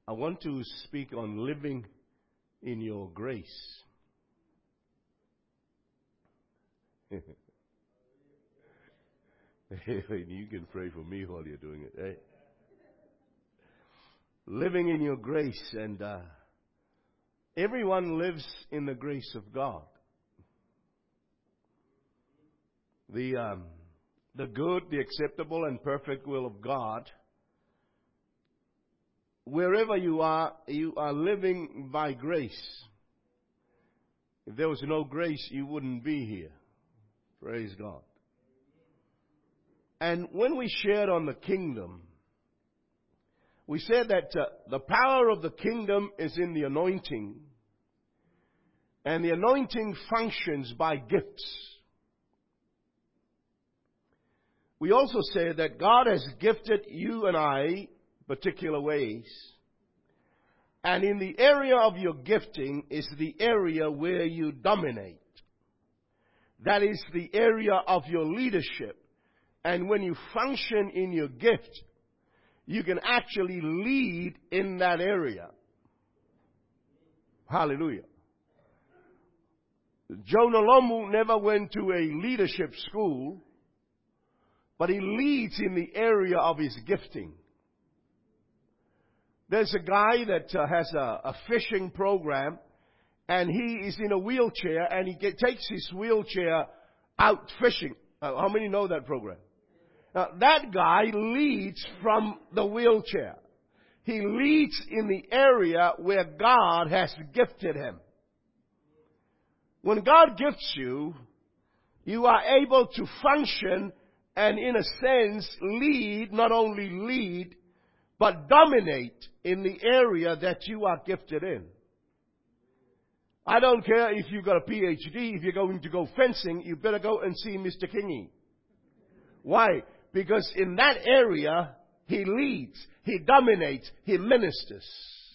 I want to speak on living in your grace. You can pray for me while you're doing it, eh? Living in your grace, and everyone lives in the grace of God. The good, the acceptable, and perfect will of God. Wherever you are living by grace. If there was no grace, you wouldn't be here. Praise God. And when we shared on the kingdom, we said that the power of the kingdom is in the anointing. And the anointing functions by gifts. We also said that God has gifted you and I particular ways. And in the area of your gifting is the area where you dominate. That is the area of your leadership. And when you function in your gift, you can actually lead in that area. Hallelujah. Jonah Lomu never went to a leadership school, but he leads in the area of his gifting. There's a guy that has a fishing program, and he is in a wheelchair, and he takes his wheelchair out fishing. How many know that program? Now, that guy leads from the wheelchair. He leads in the area where God has gifted him. When God gifts you, you are able to function and, in a sense, lead, not only lead, but dominate in the area that you are gifted in. I don't care if you've got a PhD, if you're going to go fencing, you better go and see Mr. Kingy. Why? Because in that area, he leads, he dominates, he ministers.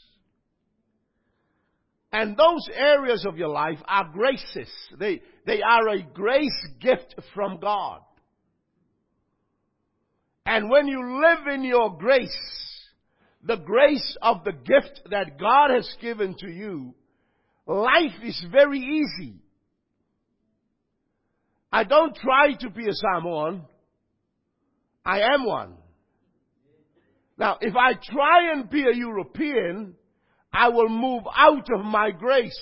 And those areas of your life are graces. They are a grace gift from God. And when you live in your grace, the grace of the gift that God has given to you, life is very easy. I don't try to be a Samoan. I am one. Now, if I try and be a European, I will move out of my grace.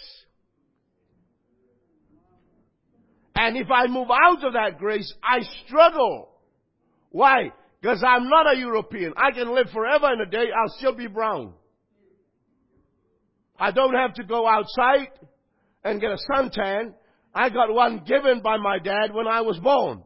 And if I move out of that grace, I struggle. Why? Because I'm not a European. I can live forever and a day, I'll still be brown. I don't have to go outside and get a suntan. I got one given by my dad when I was born.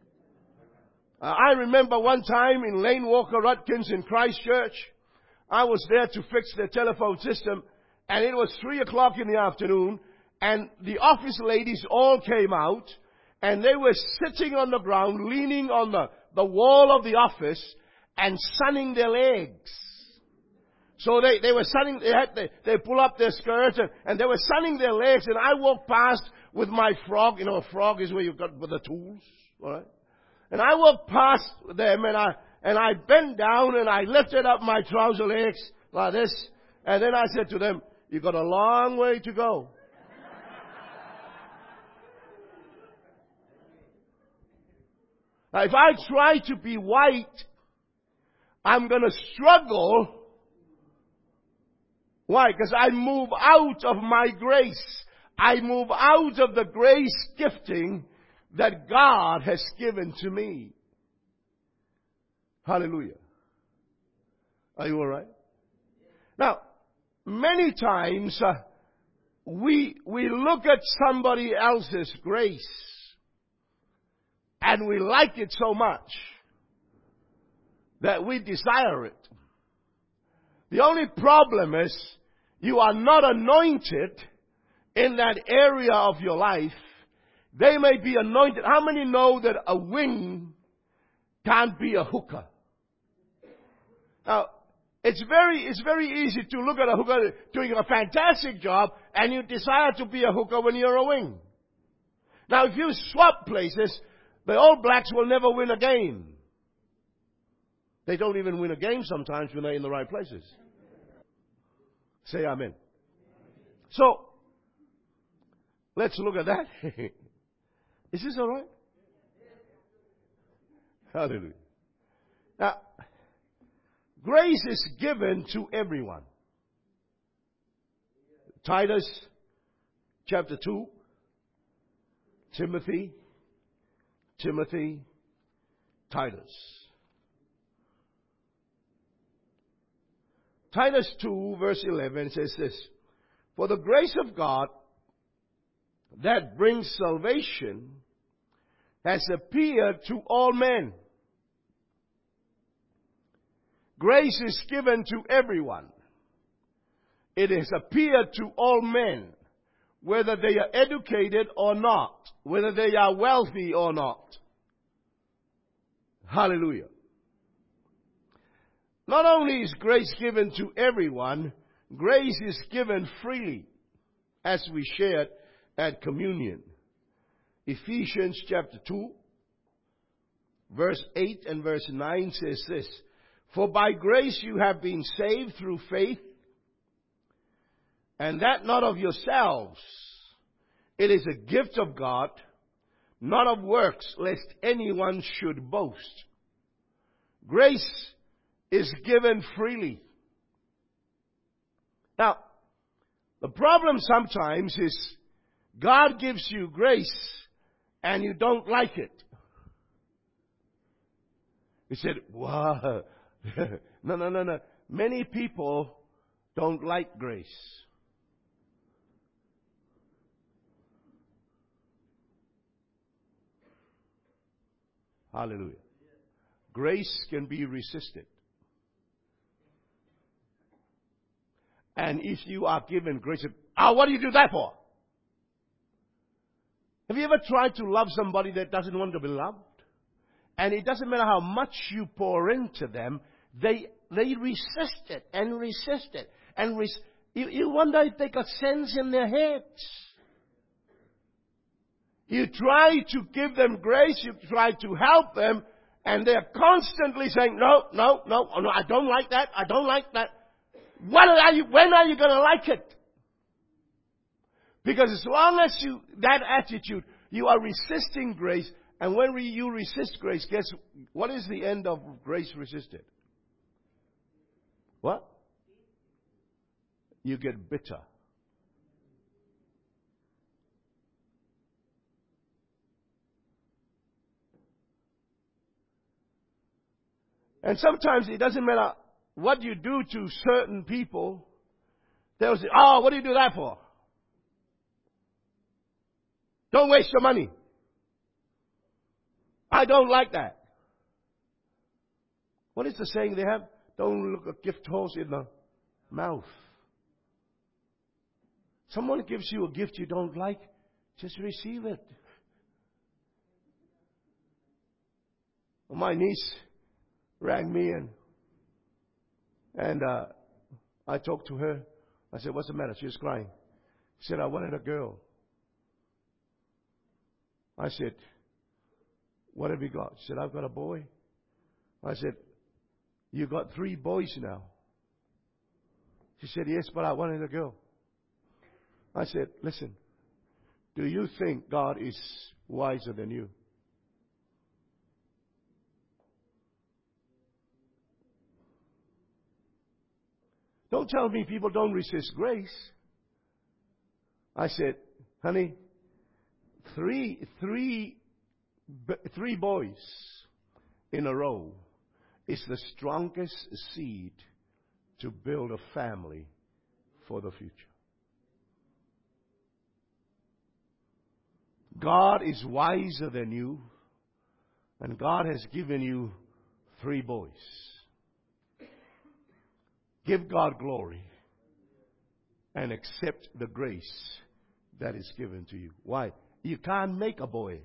I remember one time in Lane Walker Rutkins in Christchurch, I was there to fix the telephone system, and it was 3 o'clock in the afternoon, and the office ladies all came out, and they were sitting on the ground, leaning on the wall of the office, and sunning their legs. So they were sunning, they pull up their skirts, and they were sunning their legs, and I walked past with my frog. You know, a frog is where you've got the tools, alright? And I walked past them, and I bent down, and I lifted up my trouser legs like this, and then I said to them, "You've got a long way to go." Now, if I try to be white, I'm going to struggle. Why? Because I move out of my grace. I move out of the grace gifting that God has given to me. Hallelujah. Are you all right? Now, many times we look at somebody else's grace and we like it so much that we desire it. The only problem is you are not anointed in that area of your life. They may be anointed. How many know that a wing can't be a hooker? Now, it's very easy to look at a hooker doing a fantastic job and you desire to be a hooker when you're a wing. Now, if you swap places, the All Blacks will never win a game. They don't even win a game sometimes when they're in the right places. Say amen. So, let's look at that. Is this all right? Hallelujah. Now, grace is given to everyone. Titus chapter 2. Timothy, Titus. Titus 2 verse 11 says this, "For the grace of God that brings salvation has appeared to all men." Grace is given to everyone. It has appeared to all men, whether they are educated or not, whether they are wealthy or not. Hallelujah. Not only is grace given to everyone, grace is given freely, as we shared at communion. Ephesians chapter 2, verse 8 and verse 9 says this, "For by grace you have been saved through faith, and that not of yourselves. It is a gift of God, not of works, lest anyone should boast." Grace is given freely. Now, the problem sometimes is God gives you grace and you don't like it. He said, wow. No. Many people don't like grace. Hallelujah. Grace can be resisted. And if you are given grace, what do you do that for? Have you ever tried to love somebody that doesn't want to be loved? And it doesn't matter how much you pour into them, they resist it and resist it. And you wonder if they got sense in their heads. You try to give them grace, you try to help them, and they're constantly saying, no, I don't like that, I don't like that. When are you going to like it? Because as long as that attitude, you are resisting grace, and when you resist grace, guess what is the end of grace resisted? What? You get bitter. And sometimes it doesn't matter what you do to certain people. They'll say, what do you do that for? Don't waste your money. I don't like that. What is the saying they have? Don't look a gift horse in the mouth. Someone gives you a gift you don't like, just receive it. My niece rang me and I talked to her. I said, "What's the matter?" She was crying. She said, "I wanted a girl." I said, "What have you got?" She said, "I've got a boy." I said, "You got 3 boys now." She said, "Yes, but I wanted a girl." I said, "Listen, do you think God is wiser than you?" Don't tell me people don't resist grace. I said, "Honey, three boys in a row is the strongest seed to build a family for the future." God is wiser than you, and God has given you 3 boys. Give God glory and accept the grace that is given to you. Why? You can't make a boy.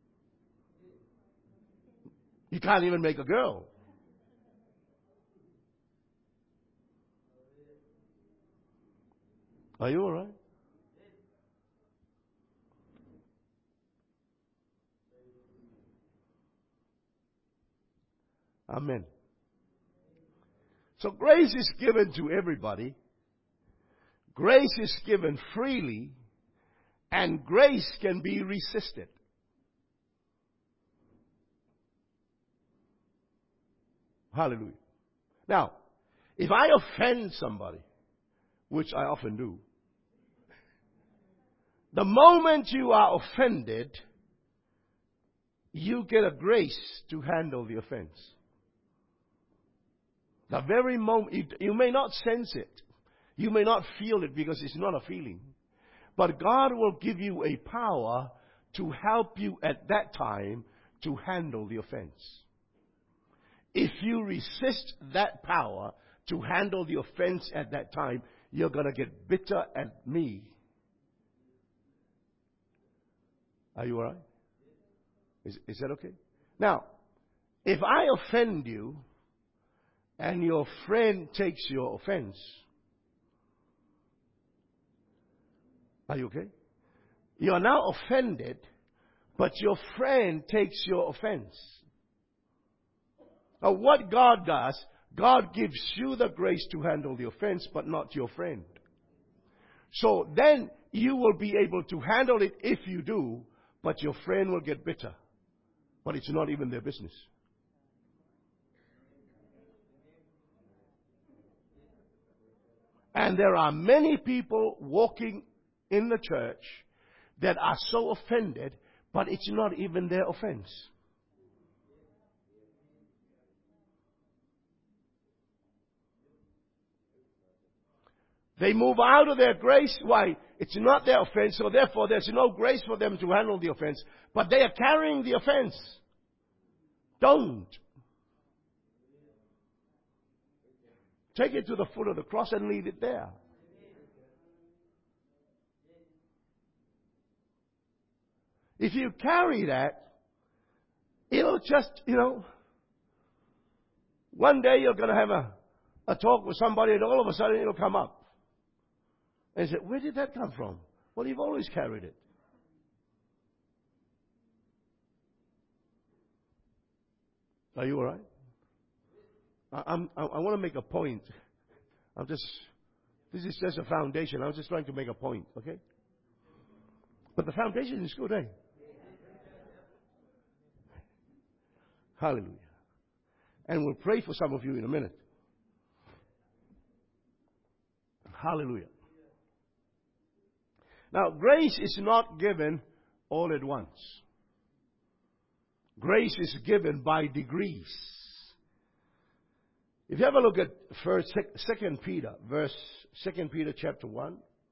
You can't even make a girl. Are you all right? Amen. So grace is given to everybody. Grace is given freely, and grace can be resisted. Hallelujah. Now, if I offend somebody, which I often do, the moment you are offended, you get a grace to handle the offense. The very moment, you may not sense it. You may not feel it because it's not a feeling. But God will give you a power to help you at that time to handle the offense. If you resist that power to handle the offense at that time, you're going to get bitter at me. Are you all right? Is that okay? Now, if I offend you and your friend takes your offense, are you okay? You are now offended, but your friend takes your offense. Now, what God does, God gives you the grace to handle the offense, but not your friend. So then you will be able to handle it if you do, but your friend will get bitter. But it's not even their business. And there are many people walking in the church that are so offended, but it's not even their offense. They move out of their grace. Why? It's not their offense, so therefore there's no grace for them to handle the offense. But they are carrying the offense. Don't. Take it to the foot of the cross and leave it there. If you carry that, it'll just, one day you're going to have a talk with somebody and all of a sudden it'll come up. And you say, where did that come from? Well, you've always carried it. Are you all right? I want to make a point. This is just a foundation. I was just trying to make a point, okay? But the foundation is good, eh? Hallelujah. And we'll pray for some of you in a minute. Hallelujah. Now, grace is not given all at once. Grace is given by degrees. If you have a look at 2 Peter chapter 1.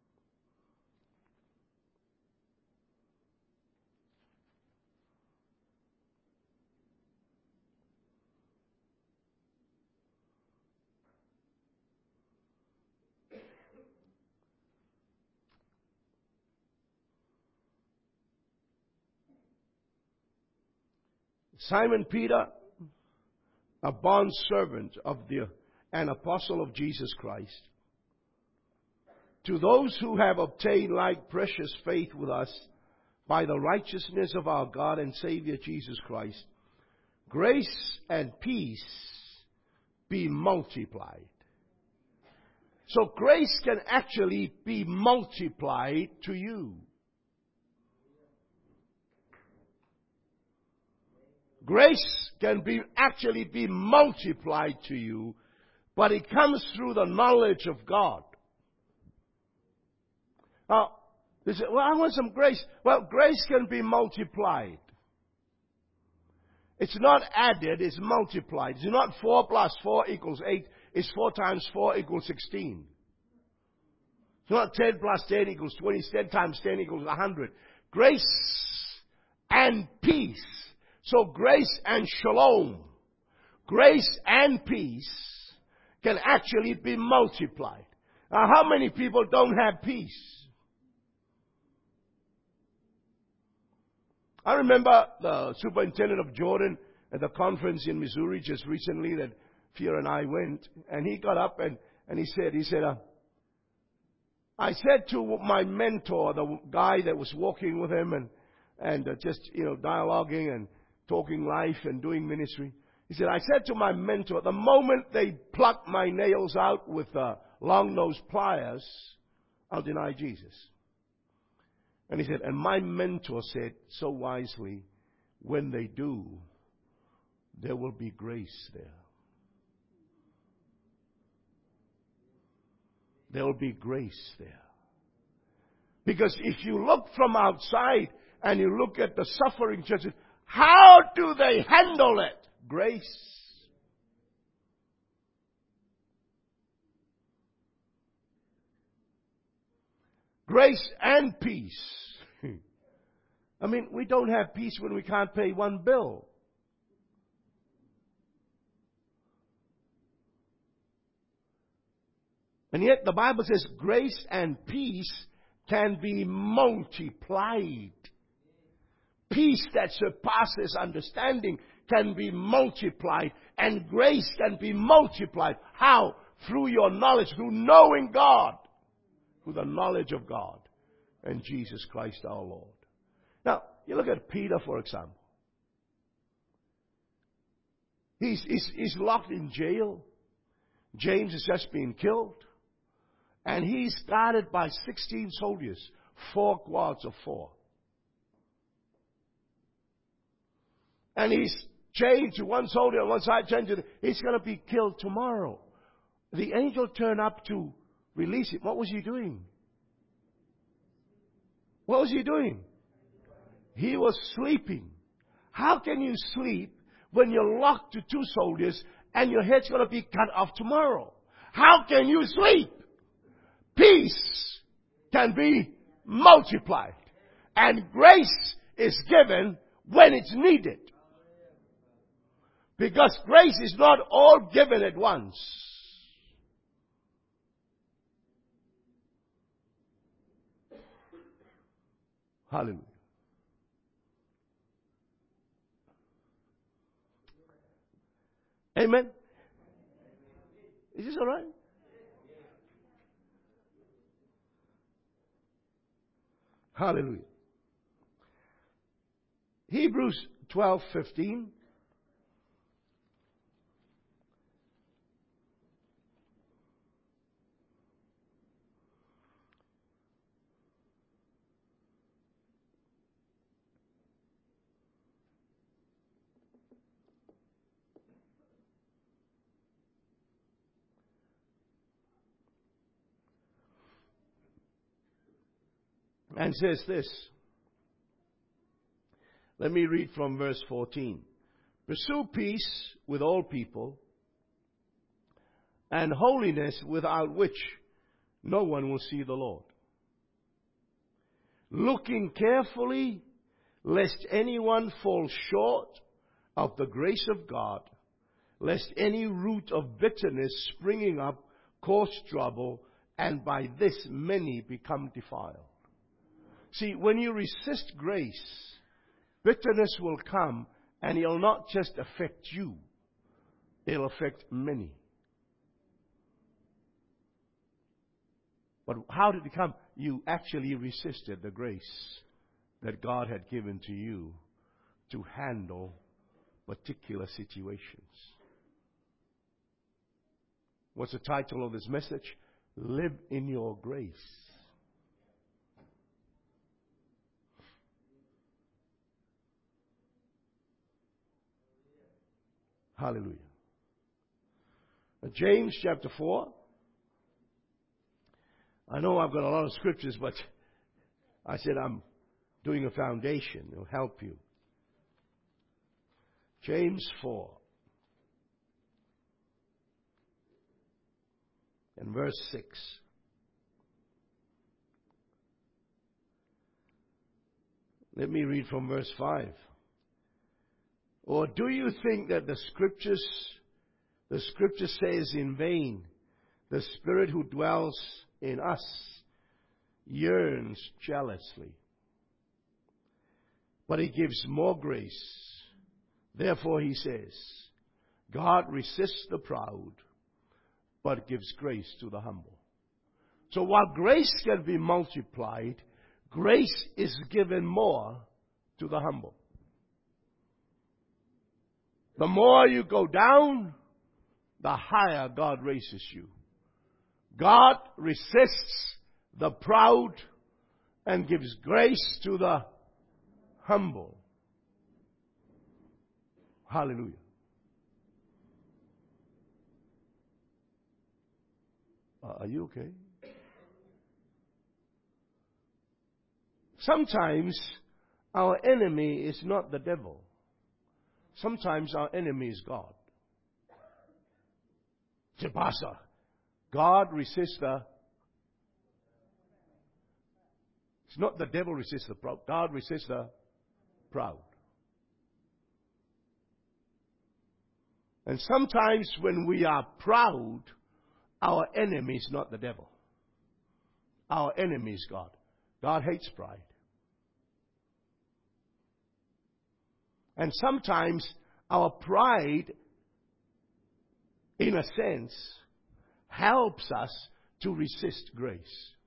Simon Peter, a bondservant and apostle of Jesus Christ, to those who have obtained like precious faith with us by the righteousness of our God and Savior Jesus Christ, grace and peace be multiplied. So grace can actually be multiplied to you. Grace can actually be multiplied to you, but it comes through the knowledge of God. Now, they say, well, I want some grace. Well, grace can be multiplied. It's not added, it's multiplied. It's not 4 plus 4 equals 8. It's 4 times 4 equals 16. It's not 10 plus 10 equals 20. 10 times 10 equals 100. Grace and peace. So grace and shalom, grace and peace can actually be multiplied. Now, how many people don't have peace? I remember the superintendent of Jordan at the conference in Missouri just recently that Fear and I went, and he got up and he said, I said to my mentor, the guy that was walking with him and just, dialoguing and talking life and doing ministry. He said, I said to my mentor, the moment they pluck my nails out with long-nosed pliers, I'll deny Jesus. And he said, and my mentor said so wisely, when they do, there will be grace there. There will be grace there. Because if you look from outside and you look at the suffering churches, how do they handle it? Grace. Grace and peace. I mean, we don't have peace when we can't pay one bill. And yet the Bible says grace and peace can be multiplied. Peace that surpasses understanding can be multiplied. And grace can be multiplied. How? Through your knowledge, through knowing God. Through the knowledge of God and Jesus Christ our Lord. Now, you look at Peter, for example. He's locked in jail. James has just been killed. And he's guarded by 16 soldiers. 4 squads of 4. And he's chained to one soldier on one side, chained to the... He's going to be killed tomorrow. The angel turned up to release him. What was he doing? What was he doing? He was sleeping. How can you sleep when you're locked to 2 soldiers and your head's going to be cut off tomorrow? How can you sleep? Peace can be multiplied. And grace is given when it's needed. Because grace is not all given at once. Hallelujah. Amen. Is this all right? Hallelujah. Hebrews 12:15. And says this. Let me read from verse 14. Pursue peace with all people and holiness without which no one will see the Lord. Looking carefully lest anyone fall short of the grace of God, lest any root of bitterness springing up cause trouble, and by this many become defiled. See, when you resist grace, bitterness will come, and it'll not just affect you. It'll affect many. But how did it come? You actually resisted the grace that God had given to you to handle particular situations. What's the title of this message? Live in your grace. Hallelujah. James chapter 4. I know I've got a lot of scriptures, but I said I'm doing a foundation. It'll help you. James 4. And verse 6. Let me read from verse 5. Or do you think that the scripture says in vain, the Spirit who dwells in us yearns jealously, but He gives more grace. Therefore He says, God resists the proud, but gives grace to the humble. So while grace can be multiplied, grace is given more to the humble. The more you go down, the higher God raises you. God resists the proud and gives grace to the humble. Hallelujah. Are you okay? Sometimes our enemy is not the devil. Sometimes our enemy is God. Say, Pastor, God resists the... It's not the devil resists the proud. God resists the proud. And sometimes when we are proud, our enemy is not the devil. Our enemy is God. God hates pride. And sometimes our pride, in a sense, helps us to resist grace.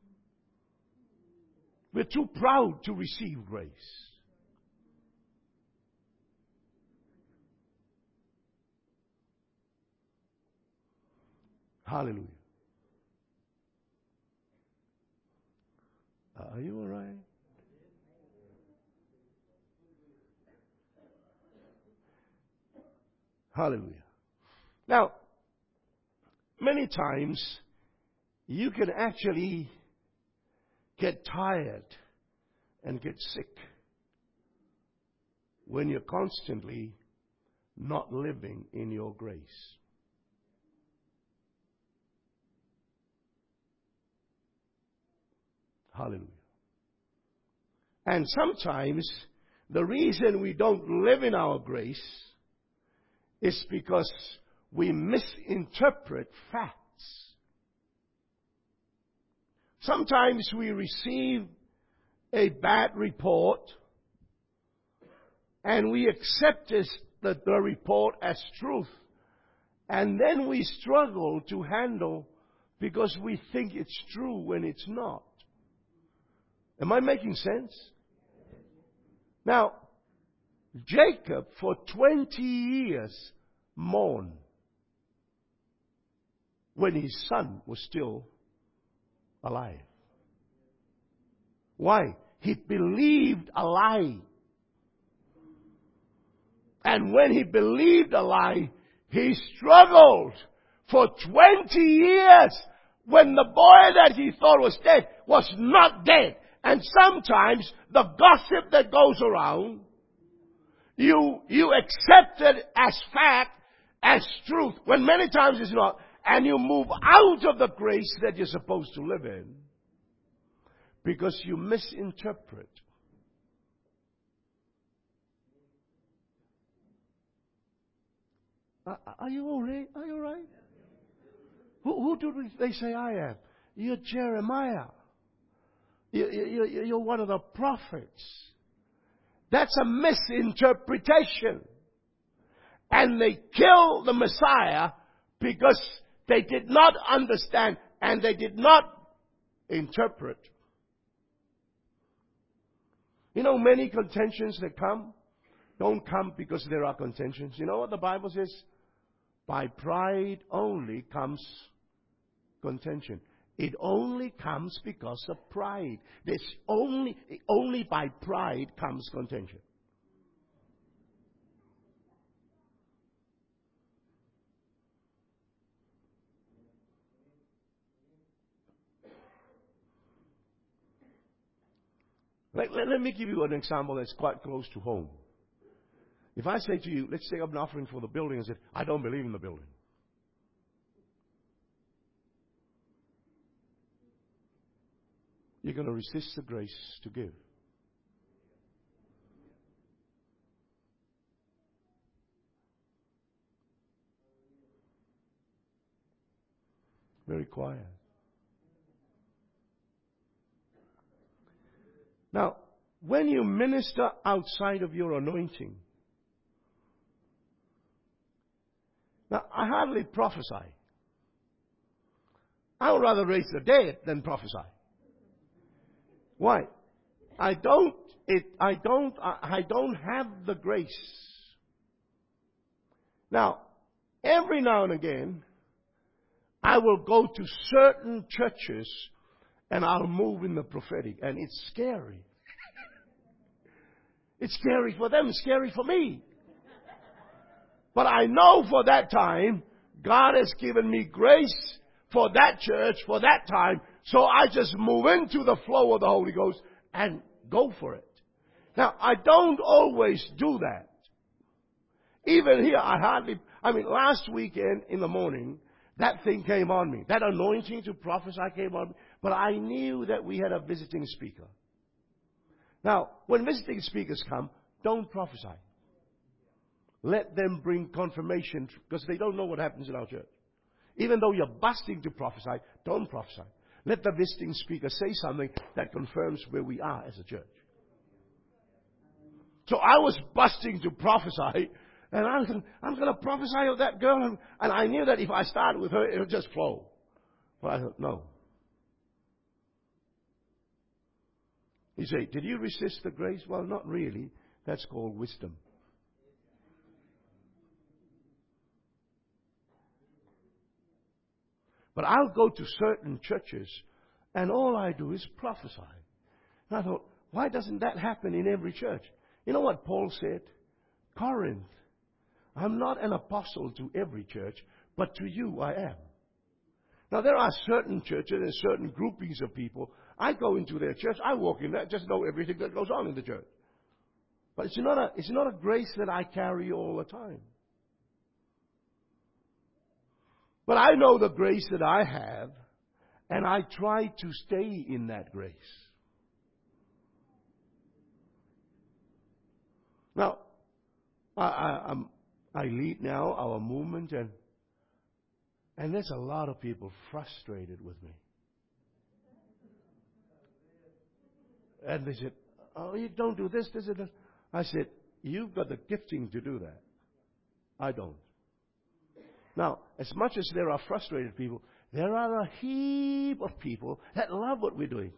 We're too proud to receive grace. Hallelujah. Are you all right? Hallelujah. Now, many times you can actually get tired and get sick when you're constantly not living in your grace. Hallelujah. And sometimes the reason we don't live in our grace is because we misinterpret facts. Sometimes we receive a bad report and we accept the report as truth. And then we struggle to handle because we think it's true when it's not. Am I making sense? Now, Jacob for 20 years mourned when his son was still alive. Why? He believed a lie. And when he believed a lie, he struggled for 20 years when the boy that he thought was dead was not dead. And sometimes the gossip that goes around, you accept it as fact, as truth, when many times it's not. And you move out of the grace that you're supposed to live in because you misinterpret. Are you all right? Are you all right? Who do they say I am? You're Jeremiah. You're one of the prophets. That's a misinterpretation. And they kill the Messiah because they did not understand and they did not interpret. You know, many contentions that come don't come because there are contentions. You know what the Bible says? By pride only comes contention. It only comes because of pride. There's only by pride comes contention. Let me give you an example that's quite close to home. If I say to you, let's take up an offering for the building, and say, I don't believe in the building. You're going to resist the grace to give. Very quiet. Now, when you minister outside of your anointing, now I hardly prophesy. I would rather raise the dead than prophesy. Why? I don't have the grace. Now, every now and again, I will go to certain churches and I'll move in the prophetic. And it's scary. It's scary for them, it's scary for me. But I know for that time, God has given me grace for that church, for that time. So I just move into the flow of the Holy Ghost and go for it. Now, I don't always do that. Even here, last weekend in the morning, that thing came on me. That anointing to prophesy came on me. But I knew that we had a visiting speaker. Now, when visiting speakers come, don't prophesy. Let them bring confirmation, because they don't know what happens in our church. Even though you're busting to prophesy, don't prophesy. Let the visiting speaker say something that confirms where we are as a church. So I was busting to prophesy, and I'm going to prophesy of that girl. And I knew that if I started with her, it would just flow. But I thought, no. You say, did you resist the grace? Well, not really. That's called wisdom. But I'll go to certain churches, and all I do is prophesy. And I thought, why doesn't that happen in every church? You know what Paul said? Corinth, I'm not an apostle to every church, but to you I am. Now, there are certain churches and certain groupings of people. I go into their church, I walk in there, just know everything that goes on in the church. But it's not a grace that I carry all the time. But I know the grace that I have, and I try to stay in that grace. Now, I lead now our movement, and there's a lot of people frustrated with me. And they said, oh, you don't do this, this, and this. I said, you've got the gifting to do that. I don't. Now, as much as there are frustrated people, there are a heap of people that love what we're doing.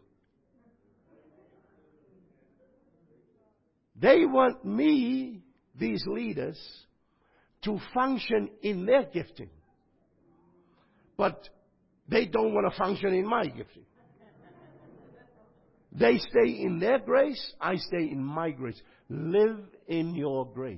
They want me, these leaders, to function in their gifting. But they don't want to function in my gifting. They stay in their grace, I stay in my grace. Live in your grace.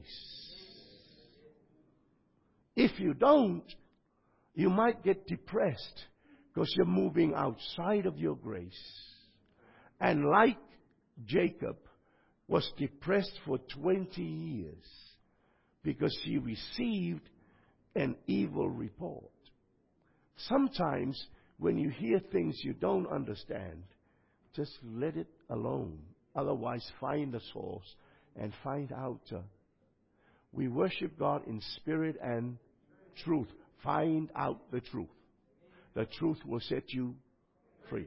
If you don't, you might get depressed because you're moving outside of your grace. And like Jacob was depressed for 20 years because he received an evil report. Sometimes when you hear things you don't understand, just let it alone. Otherwise, find the source and find out. We worship God in spirit and truth. Find out the truth. The truth will set you free.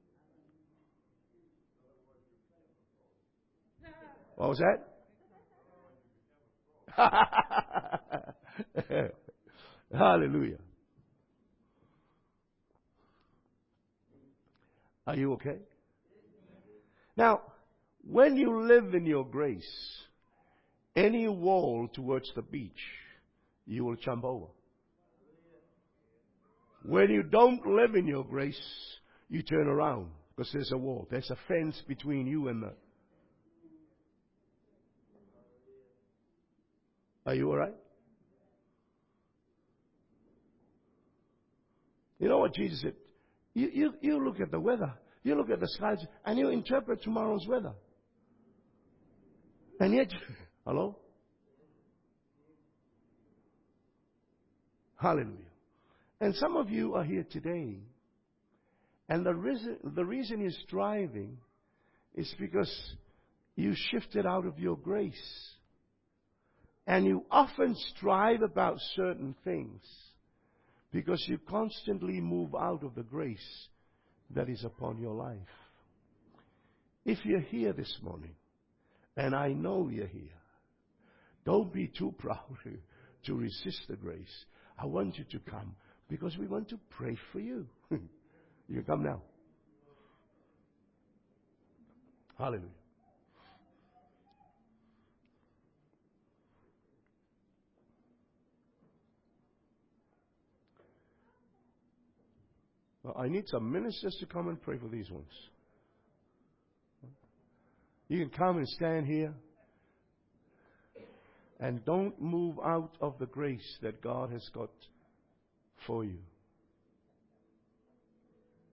What was that? Hallelujah. Are you okay? Now, when you live in your grace, any wall towards the beach, you will jump over. When you don't live in your grace, you turn around because there's a wall. There's a fence between you and the... Are you all right? You know what Jesus said? You look at the weather. You look at the skies and you interpret tomorrow's weather. And yet, hello? Hallelujah. And some of you are here today, and the reason you're striving is because you shifted out of your grace. And you often strive about certain things because you constantly move out of the grace that is upon your life. If you're here this morning, and I know you're here, don't be too proud to resist the grace. I want you to come because we want to pray for you. You come now. Hallelujah. Well, I need some ministers to come and pray for these ones. You can come and stand here. And don't move out of the grace that God has got for you.